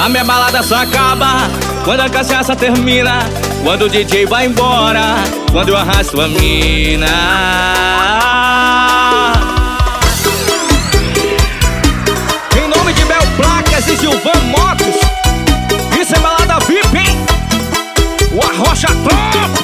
A minha balada só acaba quando a cachaça termina, quando o DJ vai embora, quando eu arrasto a mina. Em nome de Bel Placas e Gilvan Motos, isso é balada VIP, hein? O Arrocha Top.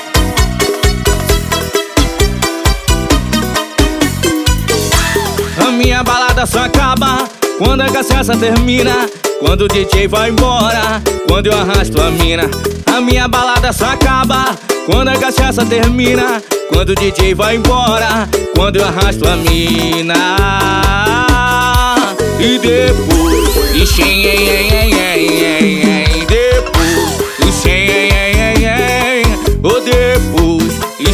A minha balada só acaba quando a cachaça termina, quando o DJ vai embora, quando eu arrasto a mina. A minha balada só acaba quando a cachaça termina, quando o DJ vai embora, quando eu arrasto a mina. E depois, oh depois,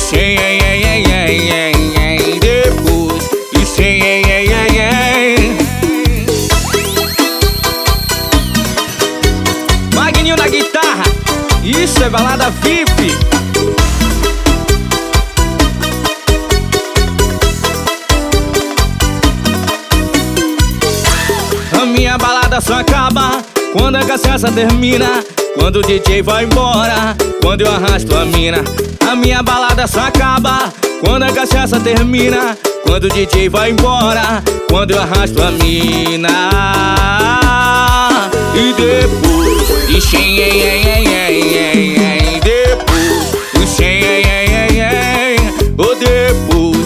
Magninho na guitarra, isso é balada VIP. A minha balada só acaba quando a cachaça termina, quando o DJ vai embora, quando eu arrasto a mina. A minha balada só acaba quando a cachaça termina, quando o DJ vai embora, quando eu arrasto a mina. E depois, oh depois,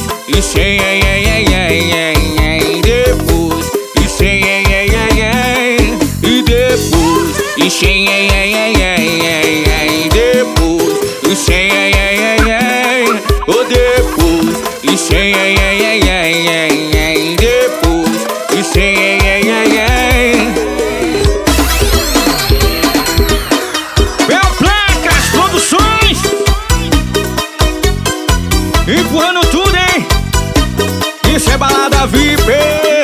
Bel Placas Produções, empurrando tudo, hein? Isso é balada VIP.